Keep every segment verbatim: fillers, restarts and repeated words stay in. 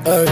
اي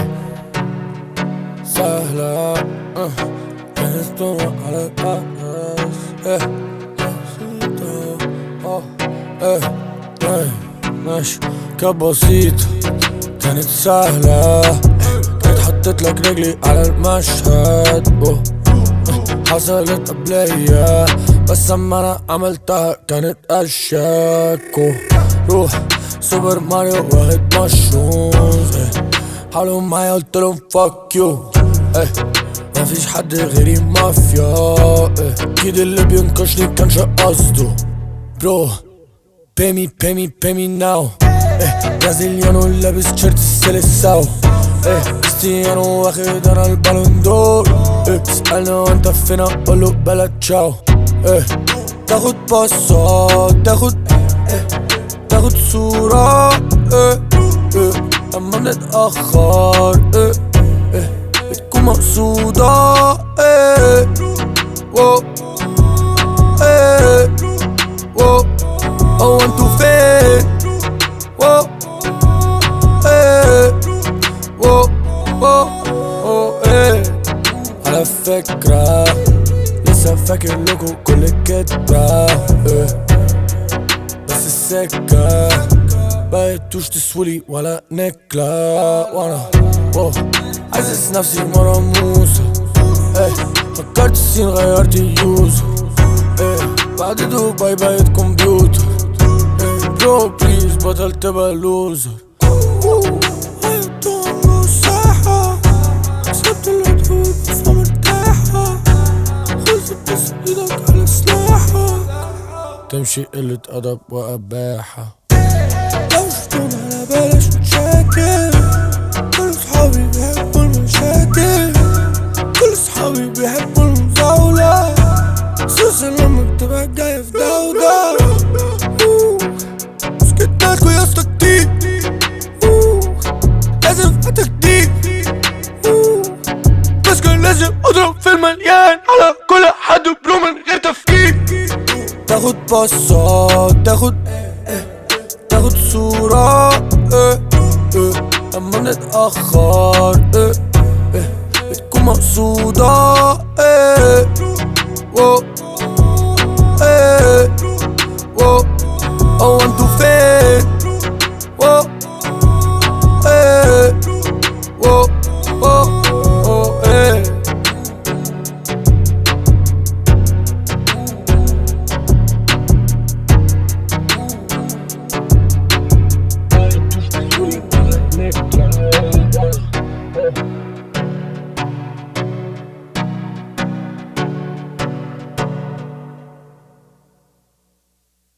سهلة أه. كانت تمر على الأرض ايه بسيطة اه ايه ايه ماشي كانت بسيطة كانت سهلة كانت حطيت لك رجلي على المشهد أوه. حصلت قبليا بس اما انا عملتها كانت اشياك روح سوبر ماريو واخد مشروز ايه. حاولوا معايا قلتلهم فاك يو ايه. مفيش حد غيري مافيا ايه. اكيد اللي بينكشني كانش قصده برو pay me pay me pay me now ايه. برازيليانو لابس تيشيرت السيليساو ايه. كريستيانو واخد انا البالون دور ايه. تسألني وانت فين اقوله بلا تشاو ايه. تاخد باصات تاخد ايه. تاخد صورة ايه ايه. اما بنتأخر ايه ايه. بتكون مقصودة ايه وو ايه وو. هو انتو فين وو ايه وو وو وو ايه. على فكرة لسه فاكر لكم كل كدبة ايه. بس السكة بقيتوش تسولي ولا نكلة وانا وو. حاسس نفسي مرة موسى ايه. فكرت السين غيرت يوزر ايه. بعد دبي بقيت كمبيوتر ايه. برو بليز بطل تبقى لوزر مساحة سبت الهدوء فمرتاحة. خلصت بس ايدك على سلاحك. تمشي قلة أدب وأباحة. لو شفتونا على بلاش نشاكل. كل صحابي بيحبوا المشاكل. كل صحابي بيحبوا المزاولة. خصوصا لما بتبقى جاية في دودة. سكتناكوا يا اسطى كتير لازم فاتك جديد. بس كان لازم اضرب في المليان على كل حد برو من غير تفكير. تاخد باصات تاخد تاخد صورة ايه ايه. اما بنتأخر ايه ايه. بتكون مقصودة ايه وو